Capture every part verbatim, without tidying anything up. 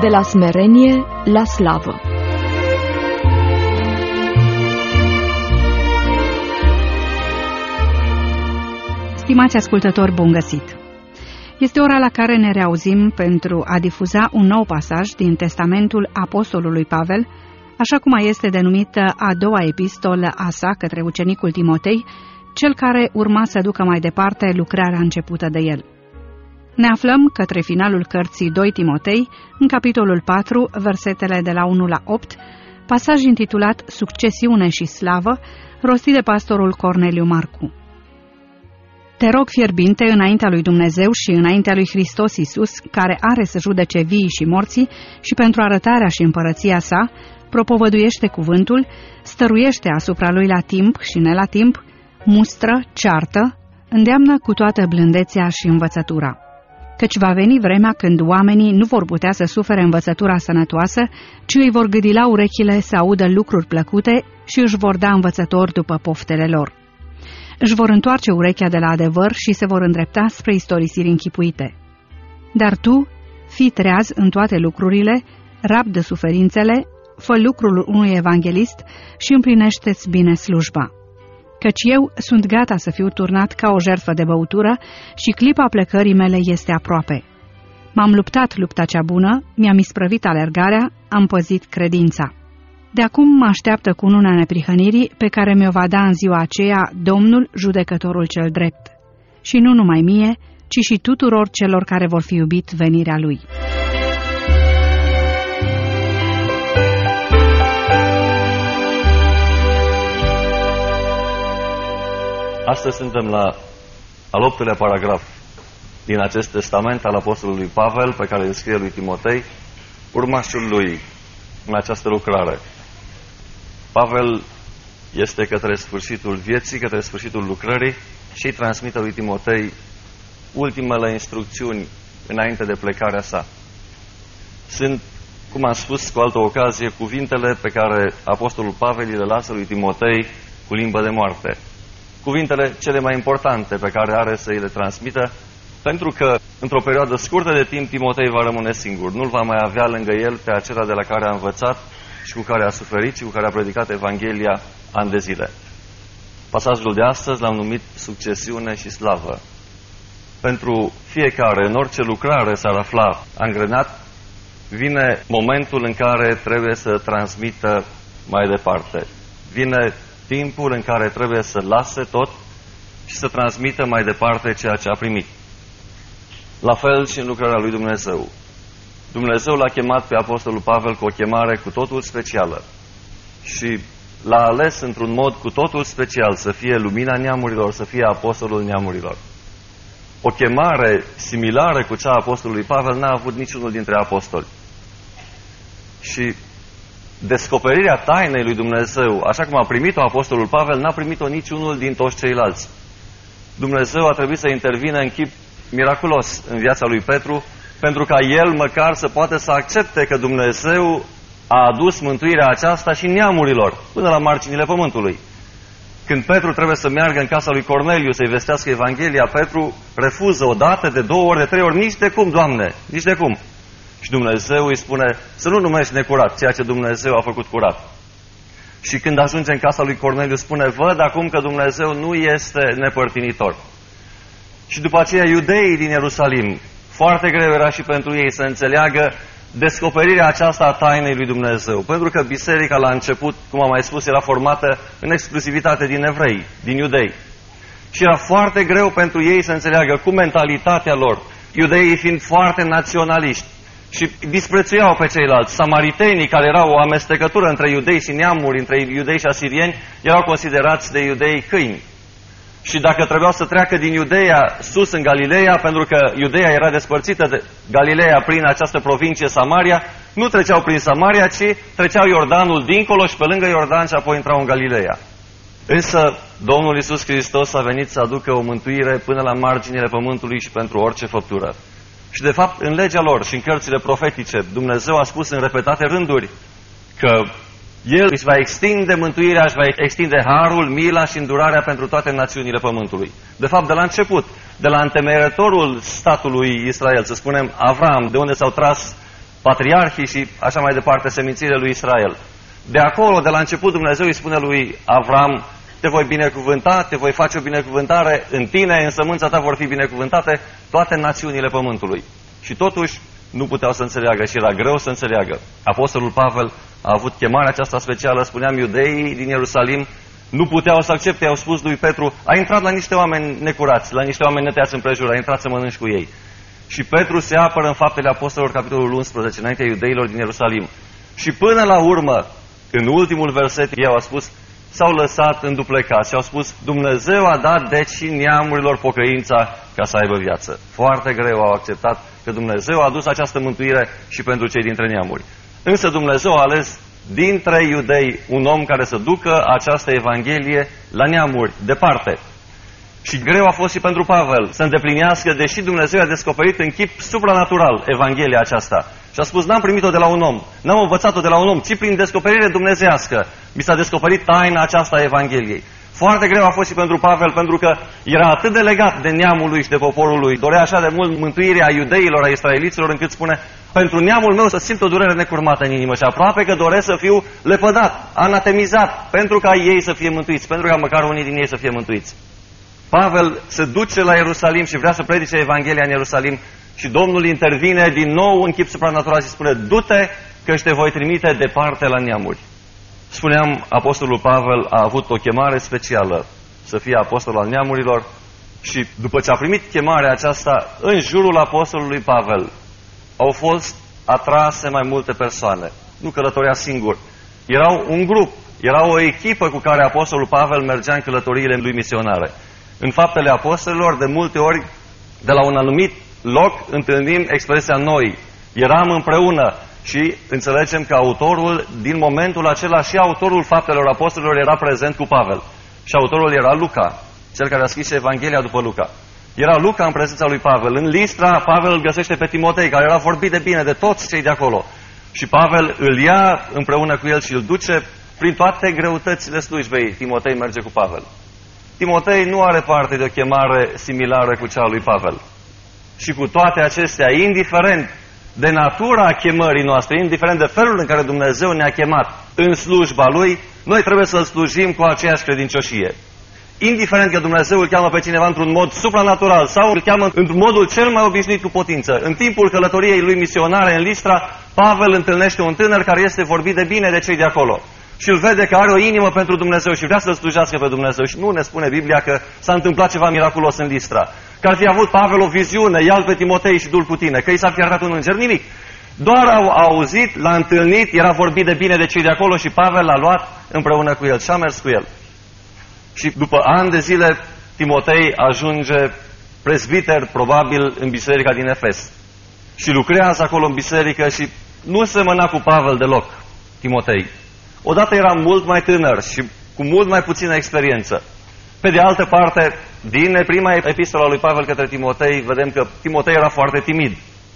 la smerenie la slavă. Stimați ascultători, bun găsit! Este ora la care ne reauzim pentru a difuza un nou pasaj din Testamentul Apostolului Pavel, așa cum este denumită a doua epistolă a sa către ucenicul Timotei, cel care urma să ducă mai departe lucrarea începută de el. Ne aflăm către finalul cărții doi Timotei, în capitolul patru, versetele de la unu la opt, pasaj intitulat Succesiune și slavă, rostit de pastorul Corneliu Marcu. Te rog fierbinte înaintea lui Dumnezeu și înaintea lui Hristos Iisus, care are să judece viii și morții, și pentru arătarea și împărăția sa, propovăduiește cuvântul, stăruiește asupra lui la timp și ne la timp, mustră, ceartă, îndeamnă cu toată blândețea și învățătura. Căci va veni vremea când oamenii nu vor putea să sufere învățătura sănătoasă, ci îi vor gâdila urechile să audă lucruri plăcute și își vor da învățători după poftele lor. Își vor întoarce urechea de la adevăr și se vor îndrepta spre istorisiri închipuite. Dar tu, fii treaz în toate lucrurile, rabdă suferințele, fă lucrul unui evanghelist și împlinește-ți bine slujba. Căci eu sunt gata să fiu turnat ca o jertfă de băutură și clipa plecării mele este aproape. M-am luptat lupta cea bună, mi-am isprăvit alergarea, am păzit credința. De acum mă așteaptă cununa neprihănirii pe care mi-o va da în ziua aceea Domnul, judecătorul cel drept. Și nu numai mie, ci și tuturor celor care vor fi iubit venirea Lui. Astăzi suntem la al optulea paragraf din acest testament al Apostolului Pavel, pe care îl scrie lui Timotei, urmașul lui în această lucrare. Pavel este către sfârșitul vieții, către sfârșitul lucrării și îi transmite lui Timotei ultimele instrucțiuni înainte de plecarea sa. Sunt, cum am spus cu altă ocazie, cuvintele pe care Apostolul Pavel le lasă lui Timotei cu limbă de moarte. Cuvintele cele mai importante pe care are să îi le transmită, pentru că într-o perioadă scurtă de timp Timotei va rămâne singur. Nu-l va mai avea lângă el pe acela de la care a învățat și cu care a suferit și cu care a predicat Evanghelia ani de zile. Pasajul de astăzi l-am numit Succesiune și slavă. Pentru fiecare, în orice lucrare s-ar afla angrenat, vine momentul în care trebuie să transmită mai departe. Vine timpul în care trebuie să lase tot și să transmită mai departe ceea ce a primit. La fel și în lucrarea lui Dumnezeu. Dumnezeu l-a chemat pe Apostolul Pavel cu o chemare cu totul specială și l-a ales într-un mod cu totul special să fie lumina neamurilor, să fie apostolul neamurilor. O chemare similară cu cea a Apostolului Pavel n-a avut niciunul dintre apostoli. Și descoperirea tainei lui Dumnezeu, așa cum a primit-o Apostolul Pavel, n-a primit-o niciunul din toți ceilalți. Dumnezeu a trebuit să intervină în chip miraculos în viața lui Petru, pentru ca el măcar să poată să accepte că Dumnezeu a adus mântuirea aceasta și neamurilor, până la marginile pământului. Când Petru trebuie să meargă în casa lui Corneliu să-i vestească Evanghelia, Petru refuză o dată, de două ori, de trei ori, nici de cum, Doamne, nici de cum. Și Dumnezeu îi spune să nu numești necurat ceea ce Dumnezeu a făcut curat. Și când ajunge în casa lui Corneliu spune, văd acum că Dumnezeu nu este nepărtinitor. Și după aceea iudeii din Ierusalim, foarte greu era și pentru ei să înțeleagă descoperirea aceasta a tainei lui Dumnezeu. Pentru că biserica la început, cum am mai spus, era formată în exclusivitate din evrei, din iudei. Și era foarte greu pentru ei să înțeleagă cu mentalitatea lor, iudeii fiind foarte naționaliști și disprețuiau pe ceilalți. Samaritenii, care erau o amestecătură între iudei și neamuri, între iudei și asirieni, erau considerați de iudei câini. Și dacă trebuiau să treacă din Iudeea sus în Galileea, pentru că Iudeea era despărțită de Galileea prin această provincie Samaria, nu treceau prin Samaria, ci treceau Iordanul dincolo și pe lângă Iordan și apoi intrau în Galileea. Însă Domnul Iisus Hristos a venit să aducă o mântuire până la marginile pământului și pentru orice făptură. Și de fapt în legea lor și în cărțile profetice Dumnezeu a spus în repetate rânduri că El își va extinde mântuirea, își va extinde harul, mila și îndurarea pentru toate națiunile pământului. De fapt, de la început, de la întemeierătorul statului Israel, să spunem Avram, de unde s-au tras patriarhii și așa mai departe, semințiile lui Israel. De acolo, de la început, Dumnezeu îi spune lui Avram: te voi binecuvânta, te voi face o binecuvântare, în tine, în sămânța ta vor fi binecuvântate toate națiunile pământului. Și totuși nu puteau să înțeleagă și era greu să înțeleagă. Apostolul Pavel a avut chemarea aceasta specială, spuneam, iudeii din Ierusalim nu puteau să accepte, au spus lui Petru: a intrat la niște oameni necurați, la niște oameni neteați împrejur, a intrat să mănânci cu ei. Și Petru se apără în Faptele Apostolilor, capitolul unsprezece, înaintea iudeilor din Ierusalim. Și până la urmă, în ultimul verset, ei au spus, s-au lăsat înduplecați și au spus: Dumnezeu a dat deci neamurilor pocăința ca să aibă viață. Foarte greu au acceptat că Dumnezeu a adus această mântuire și pentru cei dintre neamuri. Însă Dumnezeu a ales dintre iudei un om care să ducă această Evanghelie la neamuri, departe. Și greu a fost și pentru Pavel să îndeplinească, deși Dumnezeu a descoperit în chip supranatural Evanghelia aceasta. Și a spus: n-am primit-o de la un om, n-am învățat-o de la un om, ci prin descoperire dumnezeiască mi s-a descoperit taina aceasta a Evangheliei. Foarte greu a fost și pentru Pavel, pentru că era atât de legat de neamul lui și de poporul lui, dorea așa de mult mântuirea iudeilor, a israeliților, încât spune: pentru neamul meu să simt o durere necurmată în inimă și aproape că doresc să fiu lepădat, anatemizat, pentru ca ei să fie mântuiți, pentru ca măcar unii din ei să fie mântuiți. Pavel se duce la Ierusalim și vrea să predice Evanghelia în Ierusalim și Domnul intervine din nou în chip supranatural și spune: du-te că te voi trimite departe la neamuri. Spuneam, apostolul Pavel a avut o chemare specială să fie apostol al neamurilor și după ce a primit chemarea aceasta, în jurul apostolului Pavel au fost atrase mai multe persoane. Nu călătorea singur. Erau un grup, era o echipă cu care apostolul Pavel mergea în călătoriile lui misionare. În Faptele Apostolilor, de multe ori, de la un anumit loc, întâlnim expresia noi. Eram împreună și înțelegem că autorul, din momentul acela, și autorul Faptelor Apostolilor era prezent cu Pavel. Și autorul era Luca, cel care a scris Evanghelia după Luca. Era Luca în prezența lui Pavel. În Listra, Pavel îl găsește pe Timotei, care era vorbit de bine de toți cei de acolo. Și Pavel îl ia împreună cu el și îl duce prin toate greutățile slujbei. Timotei merge cu Pavel. Timotei nu are parte de o chemare similară cu cea a lui Pavel. Și cu toate acestea, indiferent de natura chemării noastre, indiferent de felul în care Dumnezeu ne-a chemat în slujba Lui, noi trebuie să-L slujim cu aceeași credincioșie. Indiferent că Dumnezeu îl cheamă pe cineva într-un mod supranatural sau îl cheamă într-un modul cel mai obișnuit cu putință. În timpul călătoriei lui misionare în Listra, Pavel întâlnește un tânăr care este vorbit de bine de cei de acolo. Și îl vede că are o inimă pentru Dumnezeu și vrea să-L slujească pe Dumnezeu. Și nu ne spune Biblia că s-a întâmplat ceva miraculos în Listra. Că ar fi avut Pavel o viziune, ia-l pe Timotei și du-l cu tine, că i s-a fi arătat un înger, nimic. Doar au auzit, l-a întâlnit, era vorbit de bine de cei de acolo și Pavel l-a luat împreună cu el și a mers cu el. Și după ani de zile, Timotei ajunge prezbiter, probabil, în biserica din Efes. Și lucrează acolo în biserică și nu semăna cu Pavel deloc, Timotei. Odată era mult mai tânăr și cu mult mai puțină experiență. Pe de altă parte, din prima epistola lui Pavel către Timotei, vedem că Timotei era foarte timid.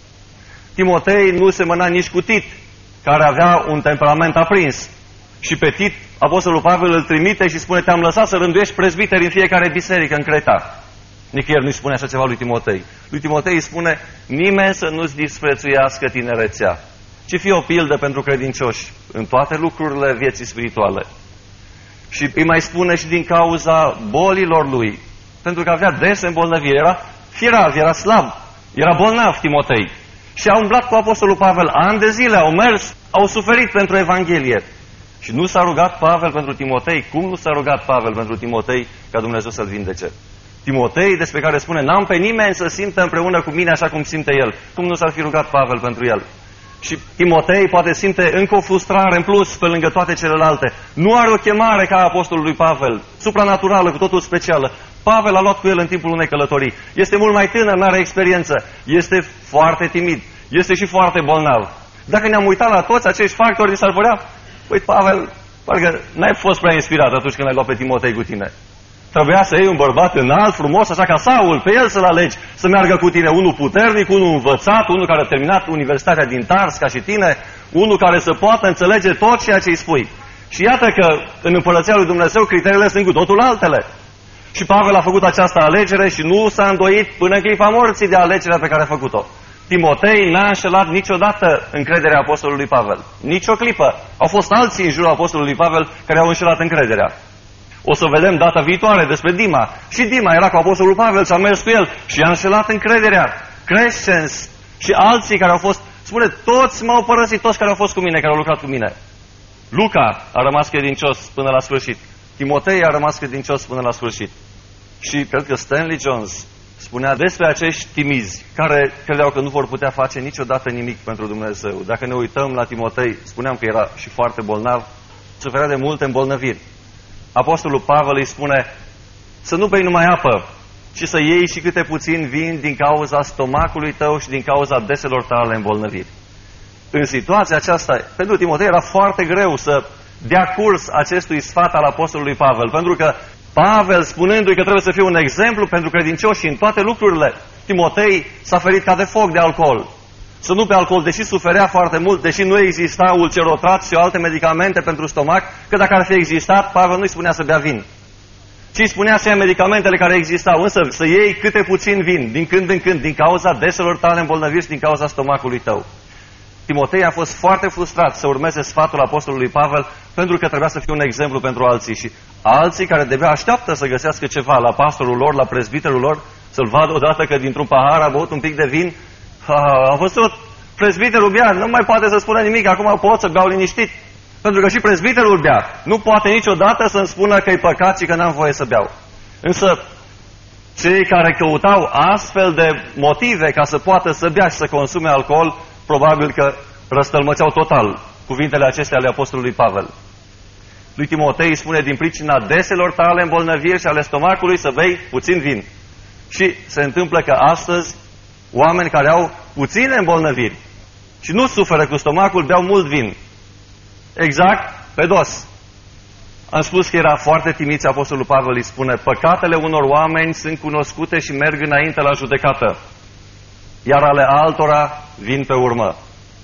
Timotei nu semăna nici cu Tit, care avea un temperament aprins. Și pe Tit, apostolul Pavel îl trimite și spune: te-am lăsat să rânduiești prezbiteri în fiecare biserică în Creta. Nicăieri nu-i spune așa ceva lui Timotei. Lui Timotei îi spune: nimeni să nu-ți disprețuiască tinerețea, ci fie o pildă pentru credincioși în toate lucrurile vieții spirituale. Și îi mai spune și din cauza bolilor lui, pentru că avea des îmbolnăviri, era firav, era slab, era bolnav Timotei. Și a umblat cu apostolul Pavel ani de zile, au mers, au suferit pentru Evanghelie. Și nu s-a rugat Pavel pentru Timotei. Cum nu s-a rugat Pavel pentru Timotei ca Dumnezeu să-l vindece? Timotei, despre care spune: n-am pe nimeni să simtă împreună cu mine așa cum simte el. Cum nu s-ar fi rugat Pavel pentru el? Și Timotei poate simte încă o frustrare în plus pe lângă toate celelalte. Nu are o chemare ca apostolul lui Pavel, supranaturală, cu totul specială. Pavel a luat cu el în timpul unei călătorii. Este mult mai tânăr, nu are experiență. Este foarte timid. Este și foarte bolnav. Dacă ne-am uitat la toți acești factori, s-ar părea: păi, Pavel, parcă n-ai fost prea inspirat atunci când ai luat pe Timotei cu tine. Trebuia să iei un bărbat înalt, frumos, așa ca Saul, pe el să-l alegi, să meargă cu tine, unul puternic, unul învățat, unul care a terminat Universitatea din Tars ca și tine, unul care să poată înțelege tot ceea ce îi spui. Și iată că în Împărăția lui Dumnezeu criteriile sunt cu totul altele. Și Pavel a făcut această alegere și nu s-a îndoit până în clipa morții de alegerea pe care a făcut-o. Timotei n-a înșelat niciodată încrederea apostolului Pavel. Nici o clipă. Au fost alții în jurul apostolului Pavel care au înșelat încrederea. O să vedem data viitoare despre Dima. Și Dima era cu apostolul Pavel și a mers cu el și a înșelat încrederea. Crescens și alții care au fost, spune, toți m-au părăsit, toți care au fost cu mine, care au lucrat cu mine. Luca a rămas credincios până la sfârșit. Timotei a rămas credincios până la sfârșit. Și cred că Stanley Jones spunea despre acești timizi care credeau că nu vor putea face niciodată nimic pentru Dumnezeu. Dacă ne uităm la Timotei, spuneam că era și foarte bolnav, suferea de multe îmbolnăviri. Apostolul Pavel îi spune să nu bei numai apă, ci să iei și câte puțin vin din cauza stomacului tău și din cauza deselor tale îmbolnăviri. În situația aceasta, pentru Timotei era foarte greu să dea curs acestui sfat al apostolului Pavel, pentru că Pavel, spunându-i că trebuie să fie un exemplu pentru credincioși în toate lucrurile, Timotei s-a ferit ca de foc de alcool. Să nu pe alcool, deși suferea foarte mult, deși nu exista ulcerotrat și alte medicamente pentru stomac, că dacă ar fi existat, Pavel nu-i spunea să bea vin, ci îi spunea să ia medicamentele care existau, însă să iei câte puțin vin, din când în când, din cauza deselor tale îmbolnăviri și din cauza stomacului tău. Timotei a fost foarte frustrat să urmeze sfatul apostolului Pavel, pentru că trebuia să fie un exemplu pentru alții. Și alții care de-abia așteaptă să găsească ceva la pastorul lor, la prezbiterul lor, să-l vadă odată că dintr-un pahar a băut un pic de vin, a văzut prezbiterul bea, nu mai poate să spună nimic, acum pot să beau liniștit. Pentru că și prezbiterul bea. Nu poate niciodată să-mi spună că e păcat și că n-am voie să beau. Însă cei care căutau astfel de motive ca să poată să bea și să consume alcool, probabil că răstălmățeau total cuvintele acestea ale apostolului Pavel. Lui Timotei îi spune din pricina deselor tale îmbolnăviri și ale stomacului să bei puțin vin. Și se întâmplă că astăzi oameni care au puține îmbolnăviri și nu suferă cu stomacul beau mult vin. Exact pe dos. Am spus că era foarte timid, apostolul Pavel îi spune: păcatele unor oameni sunt cunoscute și merg înainte la judecată, iar ale altora vin pe urmă.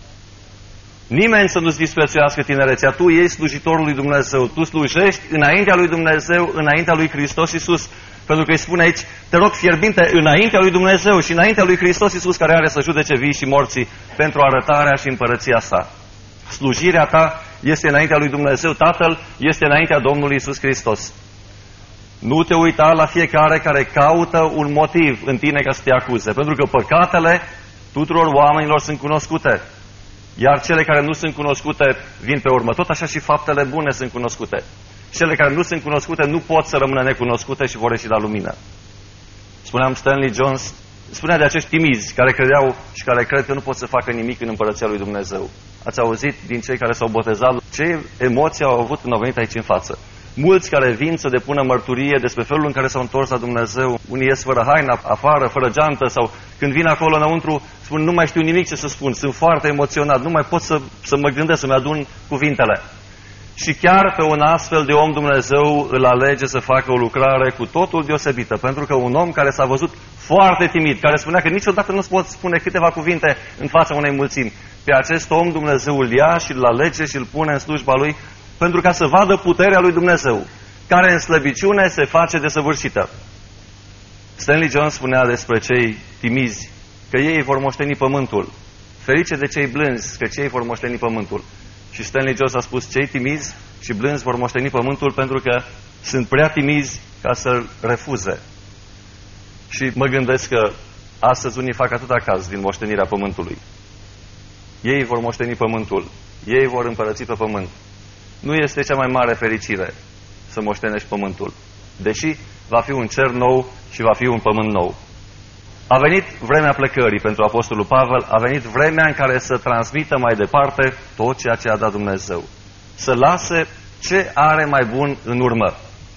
Nimeni să nu-ți disprețuiască tinerețea. Tu ești slujitorul lui Dumnezeu. Tu slujești înaintea lui Dumnezeu, înaintea lui Hristos Iisus. Pentru că îi spune aici: te rog fierbinte înaintea lui Dumnezeu și înaintea lui Hristos Iisus, care are să judece vii și morții, pentru arătarea și împărăția sa. Slujirea ta este înaintea lui Dumnezeu Tatăl, este înaintea Domnului Iisus Hristos. Nu te uita la fiecare care caută un motiv în tine ca să te acuze, pentru că păcatele tuturor oamenilor sunt cunoscute, iar cele care nu sunt cunoscute vin pe urmă. Tot așa și faptele bune sunt cunoscute. Cele care nu sunt cunoscute nu pot să rămână necunoscute și vor ieși la lumină. Spuneam, Stanley Jones spunea de acești timizi care credeau și care cred că nu pot să facă nimic în împărăția lui Dumnezeu. Ați auzit din cei care s-au botezat ce emoții au avut când au venit aici în față. Mulți care vin să depună mărturie despre felul în care s-au întors la Dumnezeu. Unii ies fără haină, afară, fără geantă, sau când vin acolo înăuntru, spun: nu mai știu nimic ce să spun, sunt foarte emoționat, nu mai pot să, să mă gândesc, să-mi adun cuvintele. Și chiar pe un astfel de om Dumnezeu îl alege să facă o lucrare cu totul deosebită, pentru că un om care s-a văzut foarte timid, care spunea că niciodată nu-ți pot spune câteva cuvinte în fața unei mulțimi, pe acest om Dumnezeu îl ia și îl alege și îl pune în slujba lui, pentru ca să vadă puterea lui Dumnezeu, care în slăbiciune se face desăvârșită. Stanley Jones spunea despre cei timizi că ei vor moșteni pământul. Ferice de cei blânzi, că cei vor moșteni pământul. Și Stanley Jones a spus: cei timizi și blânzi vor moșteni pământul pentru că sunt prea timizi ca să-l refuze. Și mă gândesc că astăzi unii fac atâta caz din moștenirea pământului. Ei vor moșteni pământul. Ei vor împărăți pe pământ. Nu este cea mai mare fericire să moștenești pământul, deși va fi un cer nou și va fi un pământ nou. A venit vremea plecării pentru apostolul Pavel, a venit vremea în care să transmită mai departe tot ceea ce a dat Dumnezeu. Să lase ce are mai bun în urmă.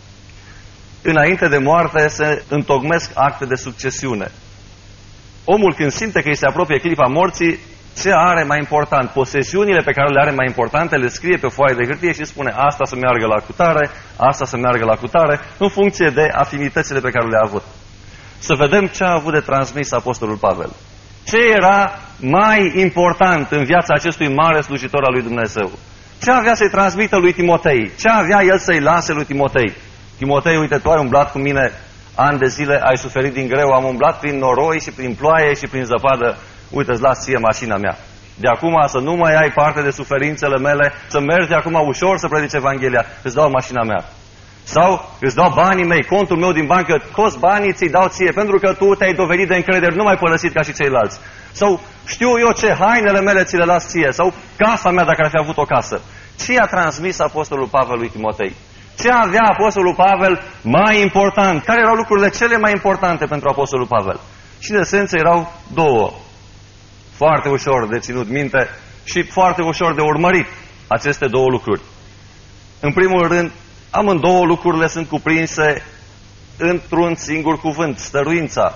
Înainte de moarte se întocmesc acte de succesiune. Omul, când simte că îi se apropie clipa morții, ce are mai important? Posesiunile pe care le are mai importante le scrie pe foaie de hârtie și spune: asta să meargă la cutare, asta să meargă la cutare, în funcție de afinitățile pe care le-a avut. Să vedem ce a avut de transmis apostolul Pavel. Ce era mai important în viața acestui mare slujitor al lui Dumnezeu? Ce avea să-i transmită lui Timotei? Ce avea el să-i lase lui Timotei? Timotei, uite, tu ai umblat cu mine ani de zile, ai suferit din greu, am umblat prin noroi și prin ploaie și prin zăpadă. uite, îți las ție mașina mea. De acum să nu mai ai parte de suferințele mele, să mergi de acum ușor să predici Evanghelia, îți dau mașina mea. Sau îți dau banii mei, contul meu din bancă, toți banii ți-i dau ție, pentru că tu te-ai dovedit de încredere, nu mai părăsit ca și ceilalți. Sau știu eu ce, hainele mele ți le las ție, sau casa mea dacă ar fi avut o casă. Ce a transmis Apostolul Pavel lui Timotei? Ce avea Apostolul Pavel mai important? Care erau lucrurile cele mai importante pentru Apostolul Pavel? Și în esență erau două. Foarte ușor de ținut minte și foarte ușor de urmărit aceste două lucruri. În primul rând, amândouă lucrurile sunt cuprinse într-un singur cuvânt, stăruința.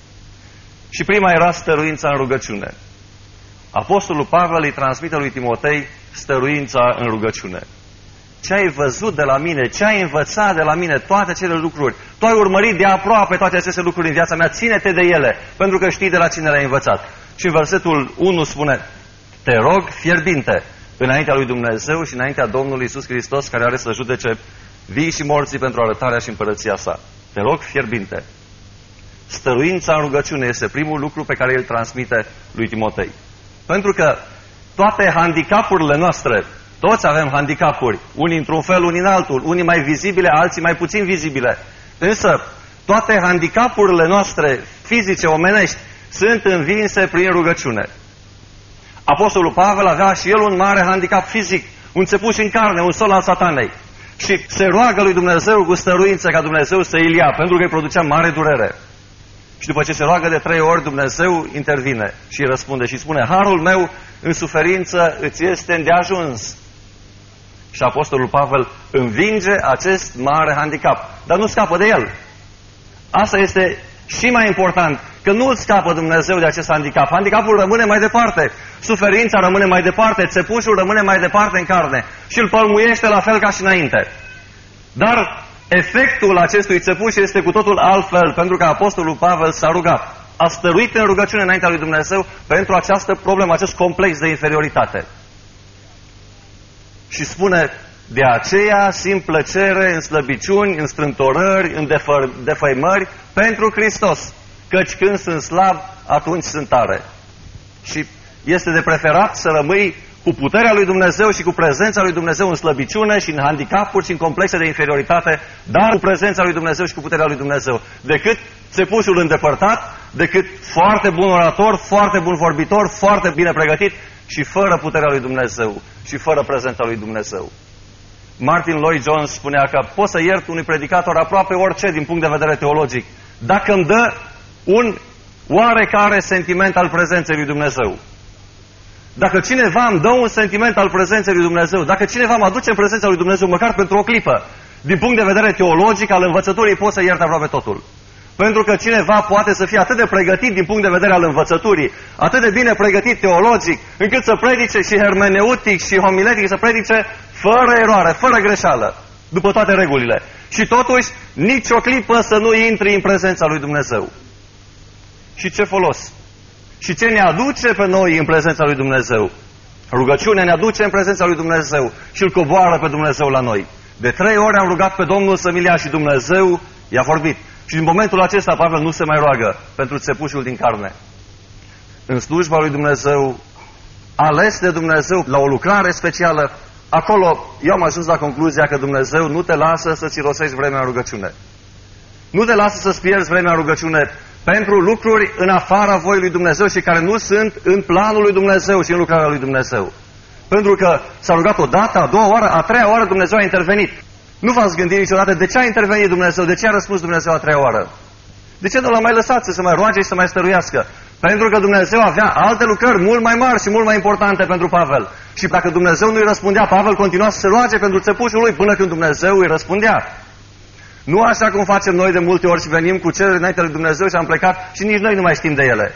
Și prima era stăruința în rugăciune. Apostolul Pavel îi transmite lui Timotei stăruința în rugăciune. Ce ai văzut de la mine, ce ai învățat de la mine, toate acele lucruri. Tu ai urmărit de aproape toate aceste lucruri în viața mea, ține-te de ele, pentru că știi de la cine le-ai învățat. Și în versetul unu spune, te rog fierbinte, înaintea lui Dumnezeu și înaintea Domnului Iisus Hristos, care are să judece vii și morții pentru arătarea și împărăția sa. Te rog fierbinte. Stăruința în rugăciune este primul lucru pe care îl transmite lui Timotei. Pentru că toate handicapurile noastre, toți avem handicapuri, unii într-un fel, unii în altul, unii mai vizibile, alții mai puțin vizibile. Însă, toate handicapurile noastre fizice, omenești, sunt învinse prin rugăciune. Apostolul Pavel avea și el un mare handicap fizic, un țepuș în carne, un sol al satanei. Și se roagă lui Dumnezeu cu stăruință ca Dumnezeu să îl ia, pentru că îi producea mare durere. Și după ce se roagă de trei ori, Dumnezeu intervine și îi răspunde și spune, harul meu în suferință îți este îndeajuns. Și Apostolul Pavel învinge acest mare handicap, dar nu scapă de el. Asta este și mai important, că nu îl scapă Dumnezeu de acest handicap. Handicapul rămâne mai departe, suferința rămâne mai departe, țepușul rămâne mai departe în carne și îl pălmuiește la fel ca și înainte. Dar efectul acestui țepuș este cu totul altfel, pentru că Apostolul Pavel s-a rugat. A stăruit în rugăciune înaintea lui Dumnezeu pentru această problemă, acest complex de inferioritate. Și spune, de aceea simt plăcere în slăbiciuni, în strâmtorări, în defă defăimări pentru Hristos, căci când sunt slab, atunci sunt tare. Și este de preferat să rămâi cu puterea lui Dumnezeu și cu prezența lui Dumnezeu în slăbiciune și în handicapuri și în complexe de inferioritate, dar cu prezența lui Dumnezeu și cu puterea lui Dumnezeu, decât țepușul îndepărtat, decât foarte bun orator, foarte bun vorbitor, foarte bine pregătit și fără puterea lui Dumnezeu și fără prezența lui Dumnezeu. Martin Lloyd-Jones spunea că pot să iert unui predicator aproape orice din punct de vedere teologic, dacă îmi dă un oarecare sentiment al prezenței lui Dumnezeu. Dacă cineva îmi dă un sentiment al prezenței lui Dumnezeu, dacă cineva mă aduce în prezența lui Dumnezeu, măcar pentru o clipă, din punct de vedere teologic, al învățăturii, pot să iert aproape totul. Pentru că cineva poate să fie atât de pregătit din punct de vedere al învățăturii, atât de bine pregătit teologic, încât să predice și hermeneutic și homiletic, să predice fără eroare, fără greșeală, după toate regulile. Și totuși, nici o clipă să nu intri în prezența lui Dumnezeu. Și ce folos? Și ce ne aduce pe noi în prezența lui Dumnezeu? Rugăciunea ne aduce în prezența lui Dumnezeu și îl coboară pe Dumnezeu la noi. De trei ori am rugat pe Domnul să mi-l ia și Dumnezeu i-a vorbit. Și din momentul acesta Pavel nu se mai roagă pentru țepușul din carne. În slujba lui Dumnezeu, ales de Dumnezeu la o lucrare specială, acolo eu am ajuns la concluzia că Dumnezeu nu te lasă să-ți irosești vremea în rugăciune. Nu te lasă să-ți pierzi vremea în rugăciune pentru lucruri în afara voii lui Dumnezeu și care nu sunt în planul lui Dumnezeu și în lucrarea lui Dumnezeu. Pentru că s-a rugat o dată, a doua oară, a treia oară Dumnezeu a intervenit. Nu v-ați gândit niciodată de ce a intervenit Dumnezeu, de ce a răspuns Dumnezeu a treia oară? De ce nu l-a mai lăsat să se mai roage și să mai stăruiască? Pentru că Dumnezeu avea alte lucrări mult mai mari și mult mai importante pentru Pavel. Și dacă Dumnezeu nu îi răspundea, Pavel continua să se roage pentru țepușul lui până când Dumnezeu îi răspundea. Nu așa cum facem noi de multe ori și venim cu cereri înainte lui Dumnezeu și am plecat și nici noi nu mai știm de ele.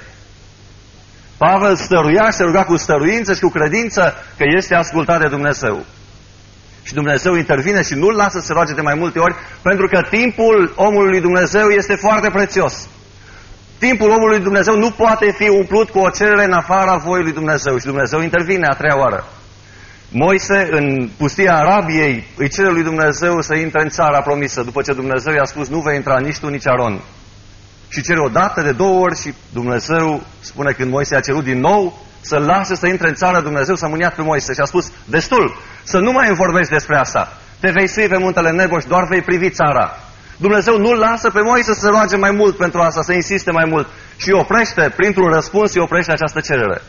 Pavel stăruia și se ruga cu stăruință și cu credință că este ascultat de Dumnezeu. Și Dumnezeu intervine și nu-l lasă să se roage de mai multe ori, pentru că timpul omului lui Dumnezeu este foarte prețios. Timpul omului lui Dumnezeu nu poate fi umplut cu o cerere în afara voii lui Dumnezeu. Și Dumnezeu intervine a treia oară. Moise, în pustia Arabiei, îi cere lui Dumnezeu să intre în țara promisă, după ce Dumnezeu i-a spus, nu vei intra nici tu, nici Aron. și cere o dată, de două ori și Dumnezeu spune când Moise a cerut din nou să-l lase să intre în țară, Dumnezeu s-a mâniat pe Moise și a spus, destul, să nu mai îmi vorbești despre asta. Te vei sui pe muntele Nebo și doar vei privi țara. Dumnezeu nu-l lasă pe Moise să se roage mai mult pentru asta, să insiste mai mult și oprește, printr-un răspuns, îi oprește această cerere.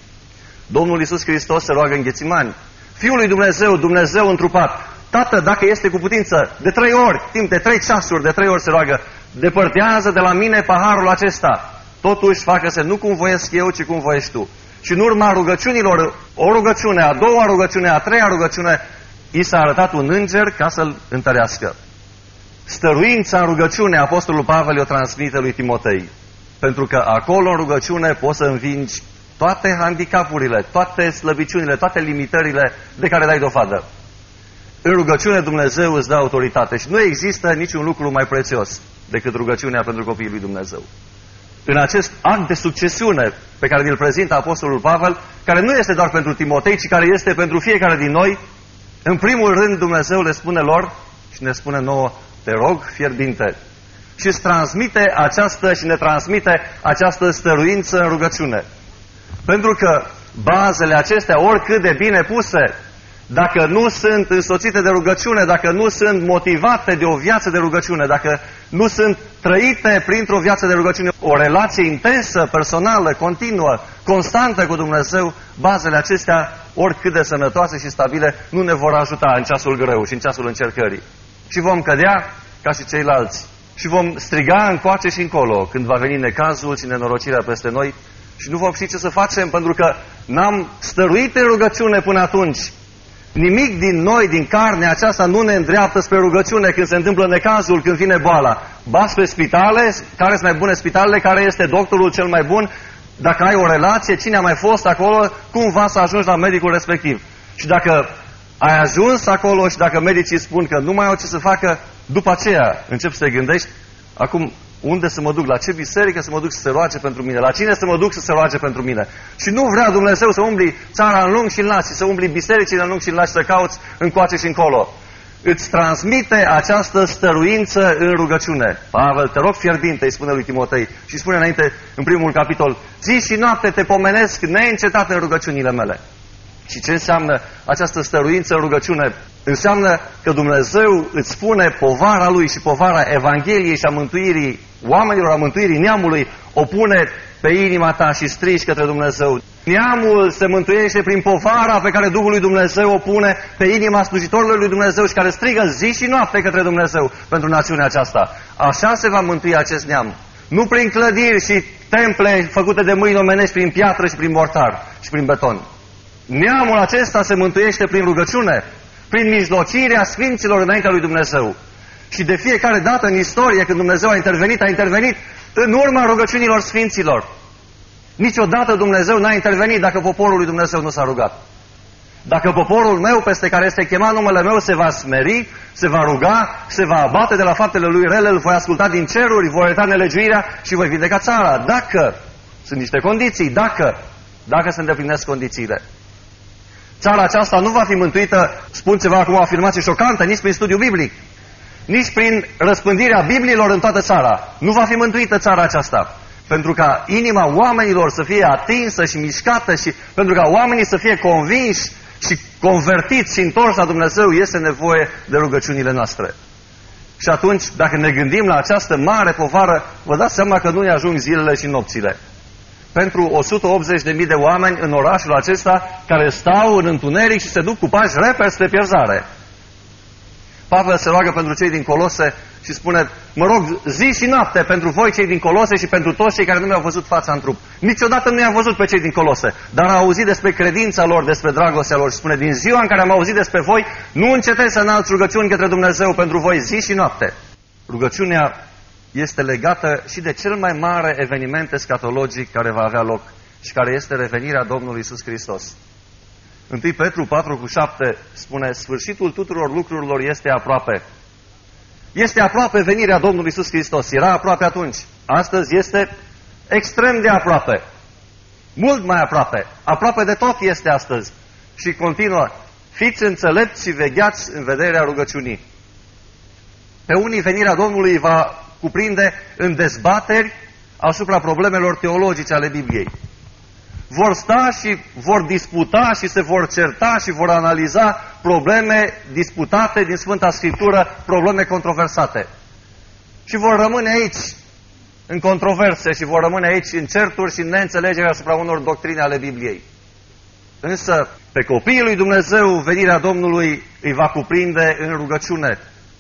Domnul Iisus Hristos se roagă în Ghețimani. Fiul lui Dumnezeu, Dumnezeu întrupat, Tată, dacă este cu putință, de trei ori, timp de trei ceasuri, de trei ori se roagă, depărtează de la mine paharul acesta. Totuși, facă-se nu cum voiesc eu, ci cum voiești tu. Și în urma rugăciunilor, o rugăciune, a doua rugăciune, a treia rugăciune, i s-a arătat un înger ca să-l întărească. Stăruința în rugăciune, Apostolul Pavel o transmite lui Timotei. Pentru că acolo în rugăciune poți să învingi toate handicapurile, toate slăbiciunile, toate limitările de care dai dovadă. În rugăciune Dumnezeu îți dă autoritate și nu există niciun lucru mai prețios decât rugăciunea pentru copiii lui Dumnezeu. În acest act de succesiune pe care îl prezintă Apostolul Pavel, care nu este doar pentru Timotei, ci care este pentru fiecare din noi, în primul rând Dumnezeu le spune lor și ne spune nouă, te rog fierbinte. Și îți transmite această și ne transmite această stăruință în rugăciune. Pentru că bazele acestea, oricât de bine puse, dacă nu sunt însoțite de rugăciune, dacă nu sunt motivate de o viață de rugăciune, dacă nu sunt trăite printr-o viață de rugăciune, o relație intensă, personală, continuă, constantă cu Dumnezeu, bazele acestea, oricât de sănătoase și stabile, nu ne vor ajuta în ceasul greu și în ceasul încercării. Și vom cădea ca și ceilalți. Și vom striga încoace și încolo când va veni necazul și nenorocirea peste noi și nu vom ști ce să facem pentru că n-am stăruit în rugăciune până atunci. Nimic din noi, din carnea aceasta, nu ne îndreaptă spre rugăciune când se întâmplă necazul, când vine boala. Ba spre spitale, care sunt mai bune spitalele, care este doctorul cel mai bun, dacă ai o relație, cine a mai fost acolo, cum va să ajungi la medicul respectiv. Și dacă ai ajuns acolo și dacă medicii spun că nu mai au ce să facă, după aceea începi să te gândești, acum unde să mă duc, la ce biserică să mă duc să se roage pentru mine, la cine să mă duc să se roage pentru mine. Și nu vrea Dumnezeu să umbli țara în lung și în lat, și să umbli bisericile în lung și în lat și să cauți încoace și încolo. Îți transmite această stăruință în rugăciune. Pavel, te rog fierbinte, îi spune lui Timotei și spune înainte, în primul capitol, zi și noapte te pomenesc neîncetat în rugăciunile mele. Și ce înseamnă această stăruință în rugăciune? Înseamnă că Dumnezeu îți pune povara Lui și povara Evangheliei și a mântuirii oamenilor, a mântuirii neamului, o pune pe inima ta și strigi către Dumnezeu. Neamul se mântuiește prin povara pe care Duhul lui Dumnezeu o pune pe inima slujitorilor lui Dumnezeu și care strigă zi și noapte către Dumnezeu pentru națiunea aceasta. Așa se va mântui acest neam. Nu prin clădiri și temple făcute de mâini omenești, prin piatră și prin mortar și prin beton. Neamul acesta se mântuiește prin rugăciune, prin mijlocirea sfinților înaintea lui Dumnezeu. Și de fiecare dată în istorie, când Dumnezeu a intervenit, a intervenit în urma rugăciunilor sfinților. Niciodată Dumnezeu n-a intervenit dacă poporul lui Dumnezeu nu s-a rugat. Dacă poporul meu, peste care este chemat numele meu, se va smeri, se va ruga, se va abate de la faptele lui rele, îl voi asculta din ceruri, voi ierta nelegiuirea și voi vindeca țara. Dacă sunt niște condiții, dacă, dacă se îndeplinesc condițiile. Țara aceasta nu va fi mântuită, spun ceva acum o afirmație șocantă, nici prin studiu biblic, nici prin răspândirea Bibliilor în toată țara. Nu va fi mântuită țara aceasta. Pentru ca inima oamenilor să fie atinsă și mișcată și pentru ca oamenii să fie convinși și convertiți și întorși la Dumnezeu, este nevoie de rugăciunile noastre. Și atunci, dacă ne gândim la această mare povară, vă dați seama că nu ne ajung zilele și nopțile. Pentru o sută optzeci de mii de oameni în orașul acesta care stau în întuneric și se duc cu pași repede spre pierzare. Pavel se roagă pentru cei din Colose și spune, mă rog zi și noapte pentru voi cei din Colose și pentru toți cei care nu mi-au văzut fața în trup. Niciodată nu i-am văzut pe cei din Colose, dar am auzit despre credința lor, despre dragostea lor și spune, din ziua în care am auzit despre voi, nu încetez să înalți rugăciuni către Dumnezeu pentru voi zi și noapte. Rugăciunea este legată și de cel mai mare eveniment escatologic care va avea loc și care este revenirea Domnului Iisus Hristos. întâi Petru patru cu șapte spune, sfârșitul tuturor lucrurilor este aproape. Este aproape venirea Domnului Iisus Hristos. Era aproape atunci. Astăzi este extrem de aproape. Mult mai aproape. Aproape de tot este astăzi. Și continuă, fiți înțelepți și vegheați în vederea rugăciunii. Pe unii venirea Domnului va cuprinde în dezbateri asupra problemelor teologice ale Bibliei. Vor sta și vor disputa și se vor certa și vor analiza probleme disputate din Sfânta Scriptură, probleme controversate. Și vor rămâne aici în controverse și vor rămâne aici în certuri și în neînțelegere asupra unor doctrine ale Bibliei. Însă, pe copiii lui Dumnezeu, venirea Domnului îi va cuprinde în rugăciune.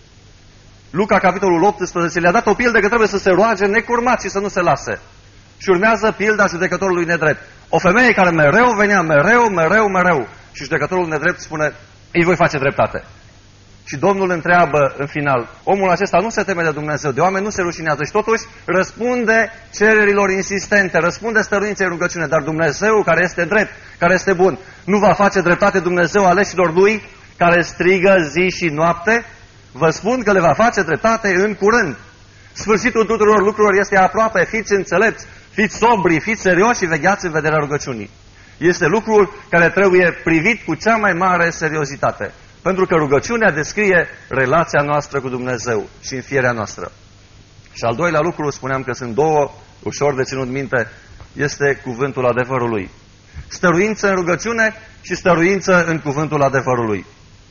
Luca, capitolul optsprezece, le-a dat o pildă că trebuie să se roage necurmat și să nu se lase. Și urmează pilda judecătorului nedrept. O femeie care mereu venea, mereu, mereu, mereu. Și judecătorul nedrept spune, îi voi face dreptate. Și Domnul întreabă în final, omul acesta nu se teme de Dumnezeu, de oameni nu se rușinează și totuși răspunde cererilor insistente, răspunde stăruinței în rugăciune, dar Dumnezeu care este drept, care este bun, nu va face dreptate Dumnezeu aleșilor Lui care strigă zi și noapte? Vă spun că le va face dreptate în curând. Sfârșitul tuturor lucrurilor este aproape, fiți înțelepți, fiți sobri, fiți serioși și vegheați în vederea rugăciunii. Este lucrul care trebuie privit cu cea mai mare seriozitate. Pentru că rugăciunea descrie relația noastră cu Dumnezeu și înfierea noastră. Și al doilea lucru, spuneam că sunt două, ușor de ținut minte, este cuvântul adevărului. Stăruință în rugăciune și stăruință în cuvântul adevărului.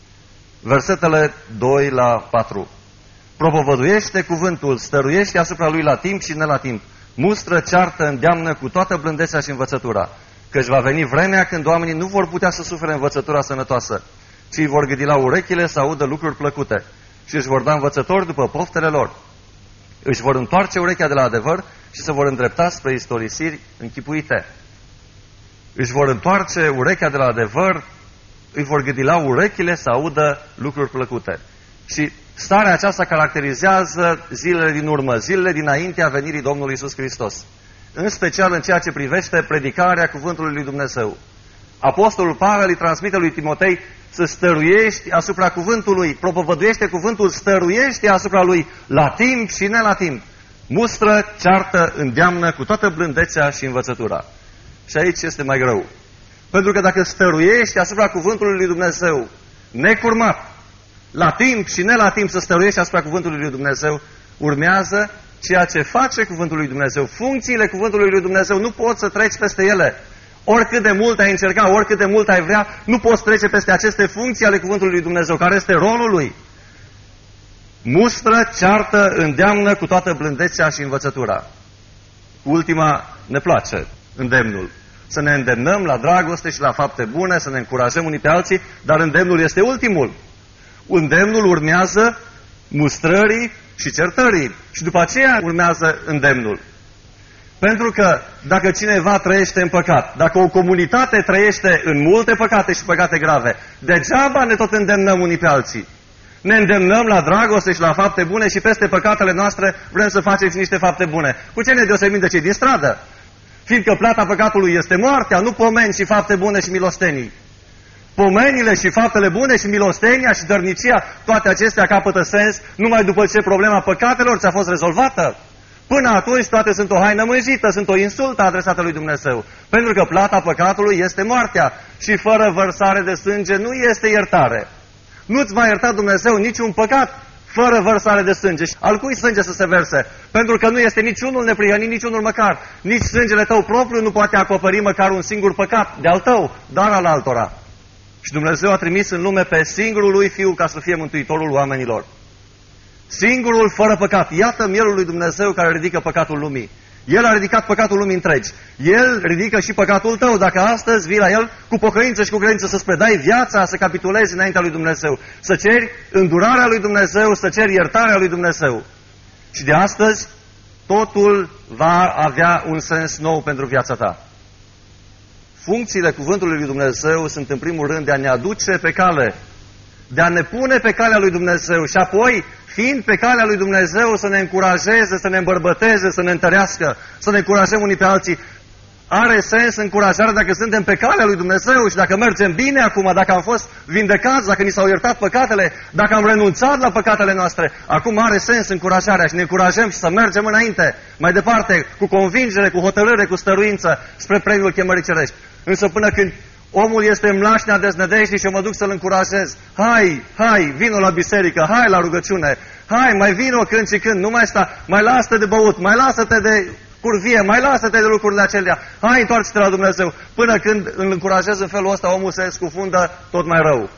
Versetele doi la patru. Propovăduiește cuvântul, stăruiește asupra lui la timp și ne la timp. Mustră, ceartă, îndeamnă cu toată blândețea și învățătura. Căci va veni vremea când oamenii nu vor putea să sufere învățătura sănătoasă, ci îi vor gâdi la urechile să audă lucruri plăcute și își vor da învățători după poftele lor. Își vor întoarce urechea de la adevăr și se vor îndrepta spre istorisiri închipuite. Își vor întoarce urechea de la adevăr, îi vor gâdi la urechile să audă lucruri plăcute. Și starea aceasta caracterizează zilele din urmă, zilele dinaintea venirii Domnului Iisus Hristos. În special în ceea ce privește predicarea cuvântului lui Dumnezeu. Apostolul Pavel îi transmite lui Timotei să stăruiești asupra cuvântului, propovăduiește cuvântul, stăruiește asupra lui la timp și ne la timp. Mustră, ceartă, îndeamnă cu toată blândețea și învățătura. Și aici este mai greu. Pentru că dacă stăruiești asupra cuvântului lui Dumnezeu, necurmat, la timp și ne la timp să stăruiești asupra cuvântului lui Dumnezeu, urmează ceea ce face cuvântul lui Dumnezeu. Funcțiile cuvântului lui Dumnezeu nu poți să treci peste ele. Oricât de mult ai încerca, oricât de mult ai vrea, nu poți trece peste aceste funcții ale cuvântului lui Dumnezeu, care este rolul lui. Mustră, ceartă, îndeamnă cu toată blândețea și învățătura. Ultima ne place, îndemnul. Să ne îndemnăm la dragoste și la fapte bune, să ne încurajăm unii pe alții, dar îndemnul este ultimul. Îndemnul urmează mustrării și certării și după aceea urmează îndemnul. Pentru că dacă cineva trăiește în păcat, dacă o comunitate trăiește în multe păcate și păcate grave, degeaba ne tot îndemnăm unii pe alții. Ne îndemnăm la dragoste și la fapte bune și peste păcatele noastre vrem să facem niște fapte bune. Cu ce ne deosebim de cei din stradă? Fiindcă plata păcatului este moartea, nu pomeni și fapte bune și milostenii. Pomenile și faptele bune și milostenia și dărnicia, toate acestea capătă sens numai după ce problema păcatelor ți-a fost rezolvată. Până atunci toate sunt o haină mânjită, sunt o insultă adresată lui Dumnezeu. Pentru că plata păcatului este moartea și fără vărsare de sânge nu este iertare. Nu-ți va ierta Dumnezeu niciun păcat fără vărsare de sânge. Al cui sânge să se verse? Pentru că nu este niciunul neprihănit, niciunul măcar. Nici sângele tău propriu nu poate acoperi măcar un singur păcat de al tău, dar al altora. Și Dumnezeu a trimis în lume pe singurul lui Fiu ca să fie mântuitorul oamenilor. Singurul fără păcat. Iată mielul lui Dumnezeu care ridică păcatul lumii. El a ridicat păcatul lumii întregi. El ridică și păcatul tău. Dacă astăzi vii la El cu pocăință și cu credință să-ți predai viața, să capitulezi înaintea lui Dumnezeu, să ceri îndurarea lui Dumnezeu, să ceri iertarea lui Dumnezeu. Și de astăzi totul va avea un sens nou pentru viața ta. Funcțiile cuvântului lui Dumnezeu sunt în primul rând de a ne aduce pe cale, de a ne pune pe calea lui Dumnezeu și apoi, fiind pe calea lui Dumnezeu, să ne încurajeze, să ne îmbărbăteze, să ne întărească, să ne încurajăm unii pe alții. Are sens încurajarea dacă suntem pe calea lui Dumnezeu și dacă mergem bine acum, dacă am fost vindecați, dacă ni s-au iertat păcatele, dacă am renunțat la păcatele noastre. Acum are sens încurajarea și ne încurajăm și să mergem înainte, mai departe, cu convingere, cu hotărâre, cu stăruință, spre premiul chemării cerești. Însă până când Omul este în mlașnea deznădejdii și eu mă duc să-l încurajez. Hai, hai, vino la biserică, hai la rugăciune, hai, mai vino când și când, nu mai sta, mai lasă-te de băut, mai lasă-te de curvie, mai lasă-te de lucrurile acelea, hai, întoarce-te la Dumnezeu. Până când îl încurajez în felul ăsta, omul se scufundă tot mai rău.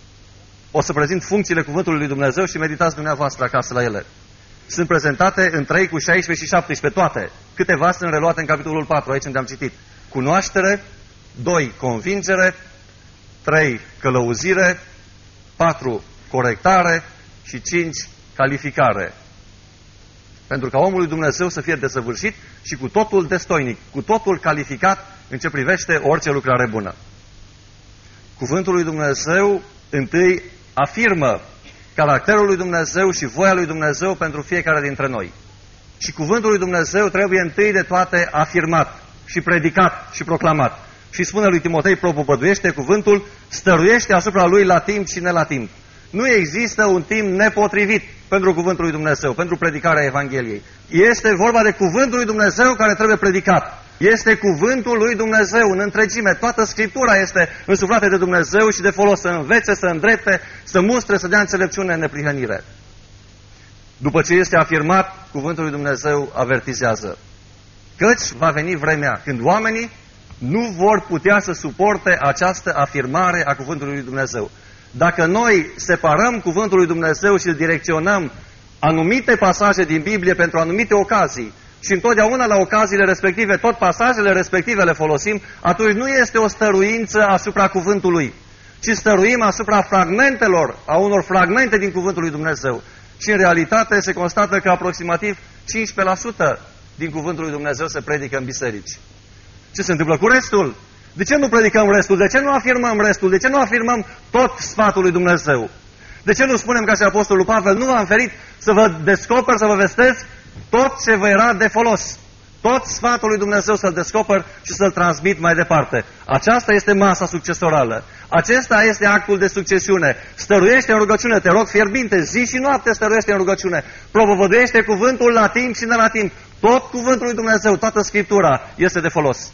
O să prezint funcțiile cuvântului lui Dumnezeu și meditați dumneavoastră acasă la ele. Sunt prezentate în trei cu șaisprezece și șaptesprezece, toate. Câteva sunt reluate în capitolul patru, aici unde am citit. Cunoaștere, doi convingere, trei călăuzire, patru corectare și cinci calificare. Pentru ca omul lui Dumnezeu să fie desăvârșit și cu totul destoinic, cu totul calificat în ce privește orice lucrare bună. Cuvântul lui Dumnezeu întâi afirmă caracterul lui Dumnezeu și voia lui Dumnezeu pentru fiecare dintre noi. Și cuvântul lui Dumnezeu trebuie întâi de toate afirmat și predicat și proclamat. Și spune lui Timotei, propovăduiește cuvântul, stăruiește asupra lui la timp și ne la timp. Nu există un timp nepotrivit pentru cuvântul lui Dumnezeu, pentru predicarea Evangheliei. Este vorba de cuvântul lui Dumnezeu care trebuie predicat. Este cuvântul lui Dumnezeu în întregime. Toată Scriptura este însuflată de Dumnezeu și de folos să învețe, să îndrepte, să mustre, să dea înțelepciune în neprihănire. După ce este afirmat, cuvântul lui Dumnezeu avertizează. Căci va veni vremea când oamenii nu vor putea să suporte această afirmare a cuvântului lui Dumnezeu. Dacă noi separăm cuvântul lui Dumnezeu și îl direcționăm anumite pasaje din Biblie pentru anumite ocazii și întotdeauna la ocaziile respective tot pasajele respective le folosim, atunci nu este o stăruință asupra cuvântului, ci stăruim asupra fragmentelor, a unor fragmente din cuvântul lui Dumnezeu. Și în realitate se constată că aproximativ cincisprezece la sută din cuvântul lui Dumnezeu se predică în biserici. Ce se întâmplă cu restul? De ce nu predicăm restul? De ce nu afirmăm restul? De ce nu afirmăm tot sfatul lui Dumnezeu? De ce nu spunem ca și Apostolul Pavel, nu v-am ferit să vă descoper, să vă vestesc tot ce vă era de folos? Tot sfatul lui Dumnezeu să-l descoper și să-l transmit mai departe. Aceasta este masa succesorală. Acesta este actul de succesiune. Stăruiește în rugăciune, te rog fierbinte, zi și noapte stăruiește în rugăciune. Propovăduiește cuvântul la timp și ne la timp. Tot cuvântul lui Dumnezeu, toată Scriptura este de folos.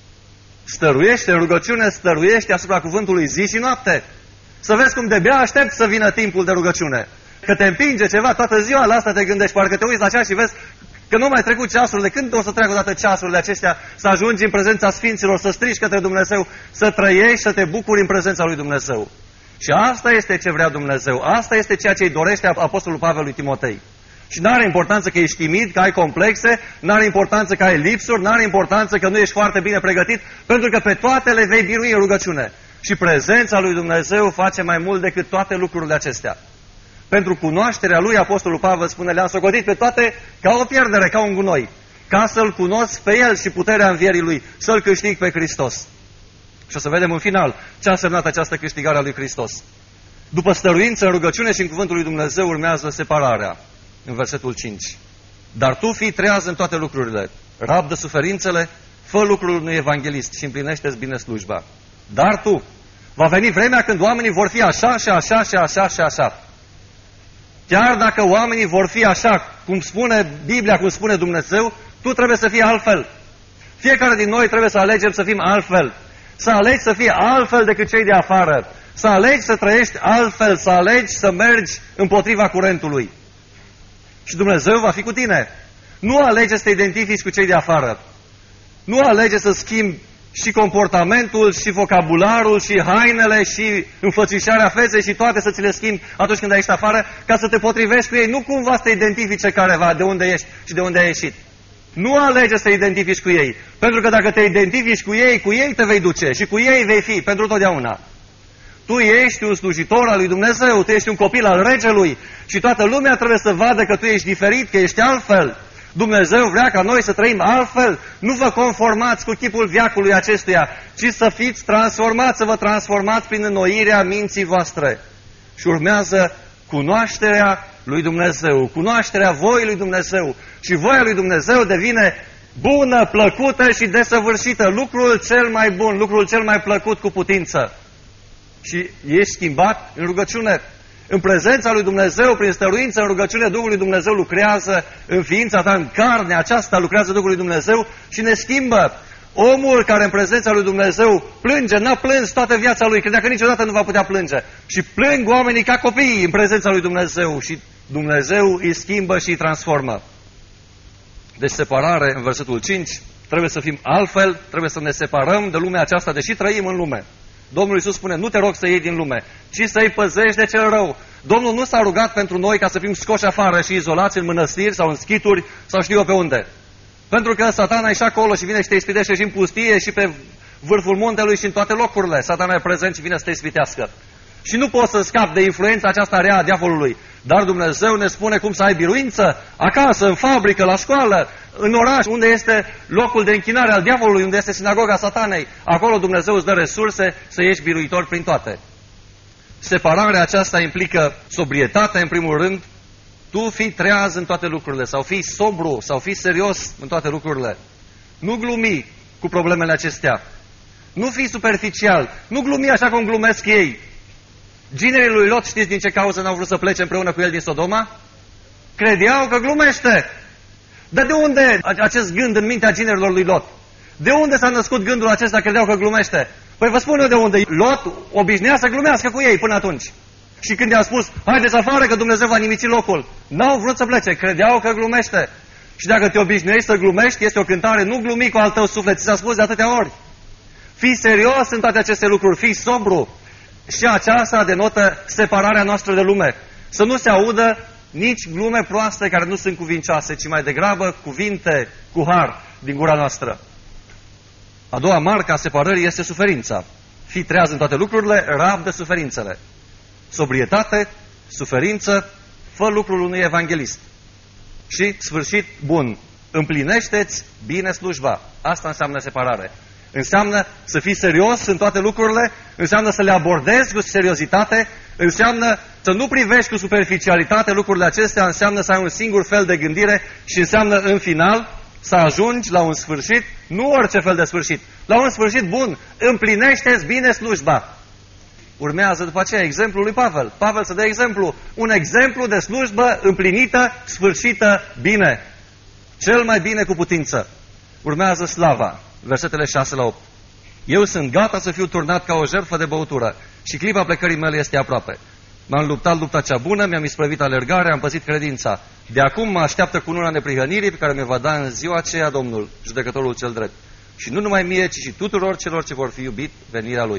Stăruiește în rugăciune, stăruiește asupra cuvântului zi și noapte. Să vezi cum de-abia aștept să vină timpul de rugăciune. Că te împinge ceva toată ziua, la asta te gândești, parcă te uiți la ceas și vezi că nu mai trecut ceasurile. Când o să treacă odată ceasurile acestea, să ajungi în prezența Sfinților, să strigi către Dumnezeu, să trăiești, să te bucuri în prezența lui Dumnezeu. Și asta este ce vrea Dumnezeu, asta este ceea ce îi dorește Apostolul Pavel lui Timotei. Și n-are importanță că ești timid, că ai complexe, n-are importanță că ai lipsuri, n-are importanță că nu ești foarte bine pregătit, pentru că pe toate le vei birui în rugăciune. Și prezența lui Dumnezeu face mai mult decât toate lucrurile acestea. Pentru cunoașterea lui, Apostolul Pavel spune, le-am socotit pe toate ca o pierdere, ca un gunoi, ca să-L cunosc pe El și puterea învierii Lui, să-L câștig pe Hristos. Și o să vedem în final ce a însemnat această câștigare a lui Hristos. După stăruință în rugăciune și în cuvântul lui Dumnezeu urmează separarea, în versetul cinci. Dar tu fii treaz în toate lucrurile, rabdă suferințele, fă lucrul unui evanghelist și împlinește-ți bine slujba. Dar tu, va veni vremea când oamenii vor fi așa și așa și așa și așa. Chiar dacă oamenii vor fi așa, cum spune Biblia, cum spune Dumnezeu, tu trebuie să fii altfel. Fiecare din noi trebuie să alegem să fim altfel. Să alegi să fii altfel decât cei de afară. Să alegi să trăiești altfel, să alegi să mergi împotriva curentului. Și Dumnezeu va fi cu tine. Nu alege să te identifici cu cei de afară. Nu alege să schimbi și comportamentul, și vocabularul, și hainele, și înfățișarea feței, și toate să ți le schimbi atunci când ești afară, ca să te potrivești cu ei. Nu cumva să te identifice careva de unde ești și de unde ai ieșit. Nu alege să te identifici cu ei. Pentru că dacă te identifici cu ei, cu ei te vei duce și cu ei vei fi pentru totdeauna. Tu ești un slujitor al lui Dumnezeu, tu ești un copil al regelui și toată lumea trebuie să vadă că tu ești diferit, că ești altfel. Dumnezeu vrea ca noi să trăim altfel. Nu vă conformați cu chipul veacului acestuia, ci să fiți transformați, să vă transformați prin înnoirea minții voastre. Și urmează cunoașterea lui Dumnezeu, cunoașterea voii lui Dumnezeu. Și voia lui Dumnezeu devine bună, plăcută și desăvârșită. Lucrul cel mai bun, lucrul cel mai plăcut cu putință. Și ești schimbat în rugăciune. În prezența lui Dumnezeu, prin stăruință, în rugăciune, Duhul lui Dumnezeu lucrează în ființa ta, în carnea aceasta lucrează Duhul lui Dumnezeu și ne schimbă. Omul care în prezența lui Dumnezeu plânge, n-a plâns toată viața lui, credea că niciodată nu va putea plânge. Și plâng oamenii ca copii în prezența lui Dumnezeu și Dumnezeu îi schimbă și îi transformă. Deci separare, în versetul cinci, trebuie să fim altfel, trebuie să ne separăm de lumea aceasta, deși trăim în lume. Domnul Iisus spune, nu te rog să iei din lume, ci să-i păzești de cel rău. Domnul nu s-a rugat pentru noi ca să fim scoși afară și izolați în mănăstiri sau în schituri sau știu eu pe unde. Pentru că Satana e și acolo și vine și te ispitește și în pustie și pe vârful muntelui și în toate locurile. Satana e prezent și vine să te ispitească. Și nu poți să scapi de influența aceasta rea a diavolului. Dar Dumnezeu ne spune cum să ai biruință acasă, în fabrică, la școală, în oraș, unde este locul de închinare al diavolului, unde este sinagoga Satanei. Acolo Dumnezeu îți dă resurse să ieși biruitor prin toate. Separarea aceasta implică sobrietate, în primul rând. Tu fii treaz în toate lucrurile, sau fii sobru, sau fii serios în toate lucrurile. Nu glumi cu problemele acestea. Nu fii superficial. Nu glumi așa cum glumesc ei. Ginerii lui Lot, știți din ce cauză n-au vrut să plece împreună cu el din Sodoma? Credeau că glumește. Dar de unde acest gând în mintea ginerilor lui Lot? De unde s-a născut gândul acesta, credeau că glumește? Păi vă spun eu de unde. Lot obișnuia să glumească cu ei până atunci. Și când i-a spus, haideți afară că Dumnezeu va nimici locul, n-au vrut să plece, credeau că glumește. Și dacă te obișnuiești să glumești, este o cântare, nu glumi cu al tău suflet, ți s-a spus de atâtea ori. Fii serios în toate aceste lucruri, fii sobru. Și aceasta denotă separarea noastră de lume. Să nu se audă nici glume proaste care nu sunt cuvincioase, ci mai degrabă cuvinte cu har din gura noastră. A doua marcă a separării este suferința. Fii treaz în toate lucrurile, rabdă suferințele. Sobrietate, suferință, fă lucrul unui evanghelist. Și, sfârșit, bun, împlinește-ți bine slujba. Asta înseamnă separare. Înseamnă să fii serios în toate lucrurile, înseamnă să le abordezi cu seriozitate, înseamnă să nu privești cu superficialitate lucrurile acestea, înseamnă să ai un singur fel de gândire și înseamnă, în final, să ajungi la un sfârșit, nu orice fel de sfârșit, la un sfârșit bun, împlinește-ți bine slujba. Urmează după aceea exemplul lui Pavel. Pavel să dă exemplu, un exemplu de slujbă împlinită, sfârșită, bine. Cel mai bine cu putință. Urmează slava, versetele șase la opt. Eu sunt gata să fiu turnat ca o jertfă de băutură și clipa plecării mele este aproape. M-am luptat lupta cea bună, mi-am isprăvit alergarea, am păzit credința. De acum mă așteaptă cununa neprihănirii pe care mi va da în ziua aceea Domnul, judecătorul cel drept. Și nu numai mie, ci și tuturor celor ce vor fi iubit venirea Lui.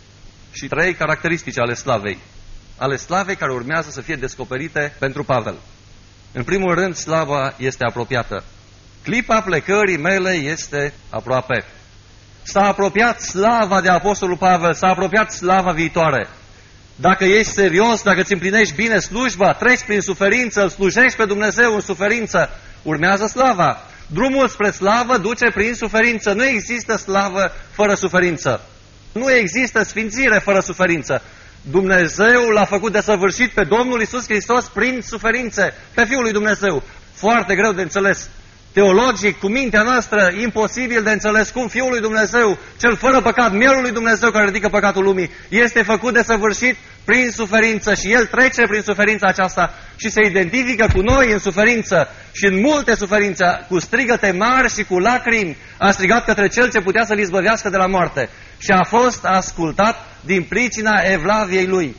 Și trei caracteristici ale slavei. Ale slavei care urmează să fie descoperite pentru Pavel. În primul rând, slava este apropiată. Clipa plecării mele este aproape. S-a apropiat slava de Apostolul Pavel, s-a apropiat slava viitoare. Dacă ești serios, dacă îți împlinești bine slujba, treci prin suferință, îl slujești pe Dumnezeu în suferință, urmează slava. Drumul spre slavă duce prin suferință. Nu există slavă fără suferință. Nu există sfințire fără suferință. Dumnezeu l-a făcut desăvârșit pe Domnul Iisus Hristos prin suferințe, pe Fiul lui Dumnezeu. Foarte greu de înțeles. Teologic, cu mintea noastră, imposibil de înțeles cum Fiul lui Dumnezeu, cel fără păcat, mielul lui Dumnezeu care ridică păcatul lumii, este făcut desăvârșit prin suferință și El trece prin suferința aceasta și se identifică cu noi în suferință și în multe suferințe, cu strigăte mari și cu lacrimi, a strigat către Cel ce putea să-L izbăvească de la moarte și a fost ascultat din pricina evlaviei Lui.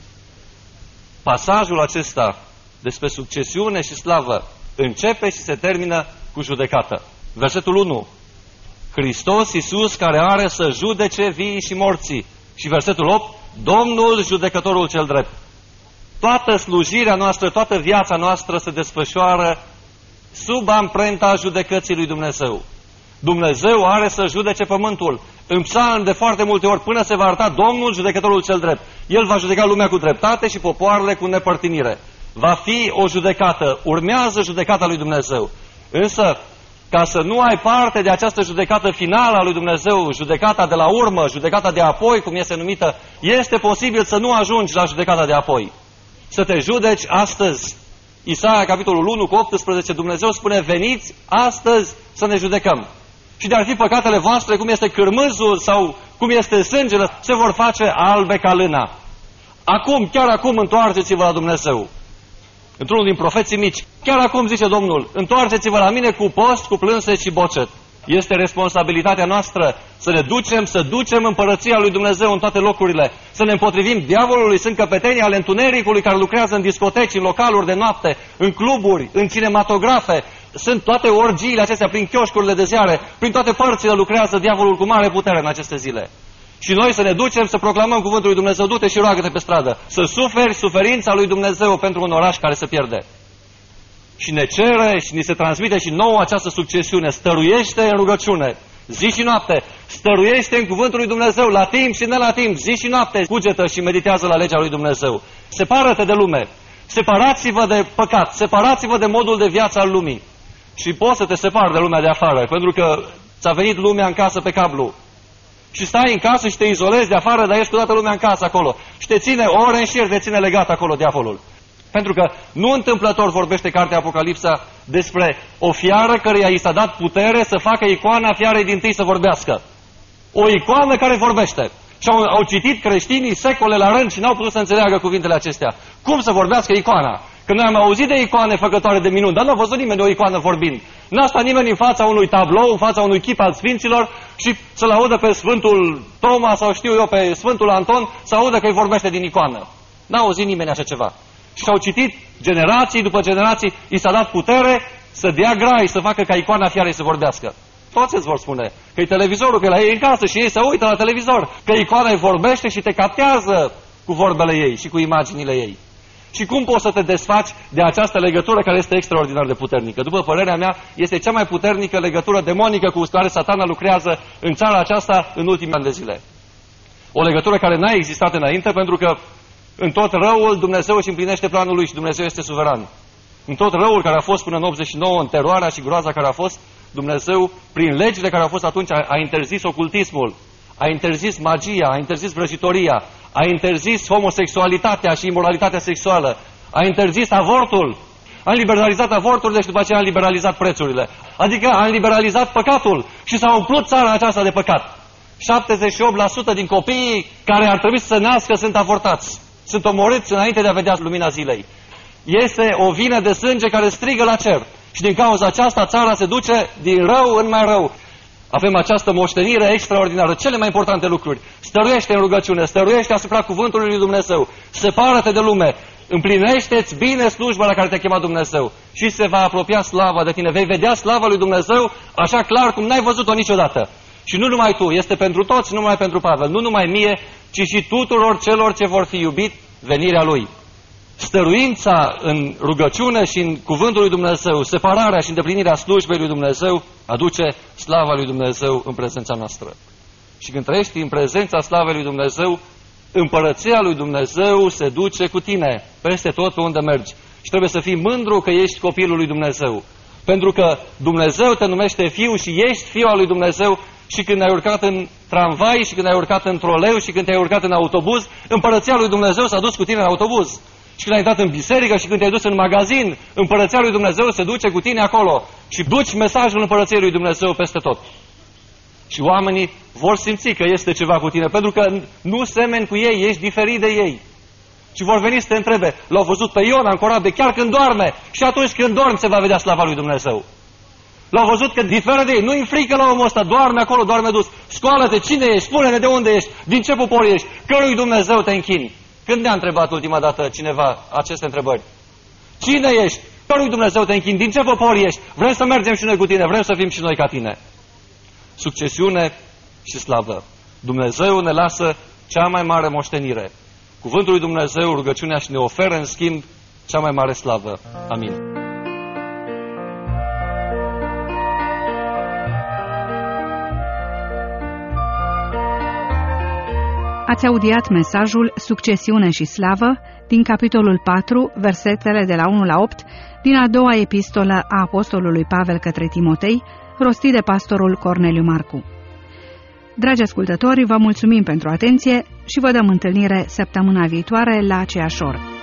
Pasajul acesta despre succesiune și slavă începe și se termină cu judecată. Versetul unu. Hristos Iisus care are să judece vii și morții. Și versetul opt. Domnul judecătorul cel drept. Toată slujirea noastră, toată viața noastră se desfășoară sub amprenta judecății lui Dumnezeu. Dumnezeu are să judece pământul. În psalm de foarte multe ori, până se va arăta Domnul judecătorul cel drept. El va judeca lumea cu dreptate și popoarele cu nepărtinire. Va fi o judecată. Urmează judecata lui Dumnezeu. Însă, ca să nu ai parte de această judecată finală a lui Dumnezeu, judecata de la urmă, judecata de apoi, cum este numită, este posibil să nu ajungi la judecata de apoi. Să te judeci astăzi. Isaia, capitolul unu, cu optsprezece, Dumnezeu spune, veniți astăzi să ne judecăm. Și de-ar fi păcatele voastre, cum este cârmâzul sau cum este sângele, se vor face albe ca lâna. Acum, chiar acum, întoarceți-vă la Dumnezeu. Într-unul din profeții mici, chiar acum zice Domnul, întoarceți-vă la mine cu post, cu plânse și bocet. Este responsabilitatea noastră să ne ducem, să ducem împărăția lui Dumnezeu în toate locurile, să ne împotrivim diavolului. Sunt căpetenii ale întunericului care lucrează în discoteci, în localuri de noapte, în cluburi, în cinematografe. Sunt toate orgiile acestea, prin chioșcurile de ziare, prin toate părțile lucrează diavolul cu mare putere în aceste zile. Și noi să ne ducem să proclamăm cuvântul lui Dumnezeu. Du-te și roagă-te pe stradă, să suferi suferința lui Dumnezeu pentru un oraș care se pierde. Și ne cere și ni se transmite și nouă această succesiune. Stăruiește în rugăciune, zi și noapte. Stăruiește în cuvântul lui Dumnezeu, la timp și ne la timp, zi și noapte. Cugetă și meditează la legea lui Dumnezeu. Separă-te de lume. Separați-vă de păcat. Separați-vă de modul de viață al lumii. Și poți să te separi de lumea de afară, pentru că ți-a venit lumea în casă pe cablu. Și stai în casă și te izolezi de afară, dar ești cu toată lumea în casă acolo. Și te ține ore în șir, te ține legat acolo diavolul. Pentru că nu întâmplător vorbește cartea Apocalipsa despre o fiară căreia i s-a dat putere să facă icoana fiarei dintâi să vorbească. O icoană care vorbește. Și au, au citit creștinii secole la rând și n-au putut să înțeleagă cuvintele acestea. Cum să vorbească icoana? Că noi am auzit de icoane făcătoare de minuni, dar nu a văzut nimeni de o icoană vorbind. N-a stat nimeni în fața unui tablou, în fața unui chip al Sfinților și să-l audă pe Sfântul Toma sau știu eu pe Sfântul Anton, să audă că îi vorbește din icoană. N-a auzit nimeni așa ceva. Și au citit generații după generații, i s-a dat putere să dea grai, să facă ca icoana fiarei să vorbească. Toți îți vor spune că e televizorul, că e la ei în casă și ei se uită la televizor, că icoana îi vorbește și te captează cu vorbele ei și cu imaginile ei. Și cum poți să te desfaci de această legătură care este extraordinar de puternică? După părerea mea, este cea mai puternică legătură demonică cu care Satana lucrează în țara aceasta în ultimii ani de zile. O legătură care n-a existat înainte, pentru că în tot răul Dumnezeu își împlinește planul lui și Dumnezeu este suveran. În tot răul care a fost până în optzeci și nouă, în teroarea și groaza care a fost, Dumnezeu, prin legile care au fost atunci, a, a interzis ocultismul, a interzis magia, a interzis vrăjitoria, a interzis homosexualitatea și imoralitatea sexuală, a interzis avortul, a liberalizat avortul, deci după aceea a liberalizat prețurile. Adică a liberalizat păcatul și s-a umplut țara aceasta de păcat. șaptezeci și opt la sută din copiii care ar trebui să se nască sunt avortați. Sunt omorâți înainte de a vedea lumina zilei. Este o vină de sânge care strigă la cer. Și din cauza aceasta țara se duce din rău în mai rău. Avem această moștenire extraordinară. Cele mai importante lucruri. Stăruiește în rugăciune, stăruiește asupra cuvântului lui Dumnezeu. Separă-te de lume. Împlinește-ți bine slujba la care te-a chemat Dumnezeu. Și se va apropia slava de tine. Vei vedea slava lui Dumnezeu așa clar cum n-ai văzut-o niciodată. Și nu numai tu, este pentru toți, nu numai pentru Pavel, nu numai mie, ci și tuturor celor ce vor fi iubit venirea lui. Stăruința în rugăciune și în cuvântul lui Dumnezeu, separarea și îndeplinirea slujbei lui Dumnezeu, aduce slava lui Dumnezeu în prezența noastră. Și când trăiești în prezența slavei lui Dumnezeu, împărăția lui Dumnezeu se duce cu tine peste tot pe unde mergi. Și trebuie să fii mândru că ești copilul lui Dumnezeu. Pentru că Dumnezeu te numește fiu și ești fiul al lui Dumnezeu. Și când ai urcat în tramvai, și când ai urcat în troleu, și când te-ai urcat în autobuz, împărăția lui Dumnezeu s-a dus cu tine în autobuz. Și când ai intrat în biserică și când te-ai dus în magazin, împărăția lui Dumnezeu se duce cu tine acolo. Și duci mesajul împărăției lui Dumnezeu peste tot. Și oamenii vor simți că este ceva cu tine, pentru că nu semeni cu ei, ești diferit de ei. Și vor veni să te întrebe, l-au văzut pe Iona în corabie chiar când doarme. Și atunci când dormi se va vedea slava lui Dumnezeu. L-au văzut că diferă de ei, nu-i frică la omul ăsta, doarme acolo, doarme dus. Scoală-te, cine ești, spune-ne de unde ești, din ce popor ești, cărui Dumnezeu te închini. Când ne-a întrebat ultima dată cineva aceste întrebări? Cine ești, cărui Dumnezeu te închini, din ce popor ești, vrem să mergem și noi cu tine, vrem să fim și noi ca tine. Succesiune și slavă. Dumnezeu ne lasă cea mai mare moștenire. Cuvântul lui Dumnezeu, rugăciunea și ne oferă în schimb cea mai mare slavă. Amin. Ați audiat mesajul Succesiune și slavă din capitolul patru, versetele de la unu la opt, din a doua epistolă a apostolului Pavel către Timotei, rostit de pastorul Corneliu Marcu. Dragi ascultători, vă mulțumim pentru atenție și vă dăm întâlnire săptămâna viitoare la aceeași oră.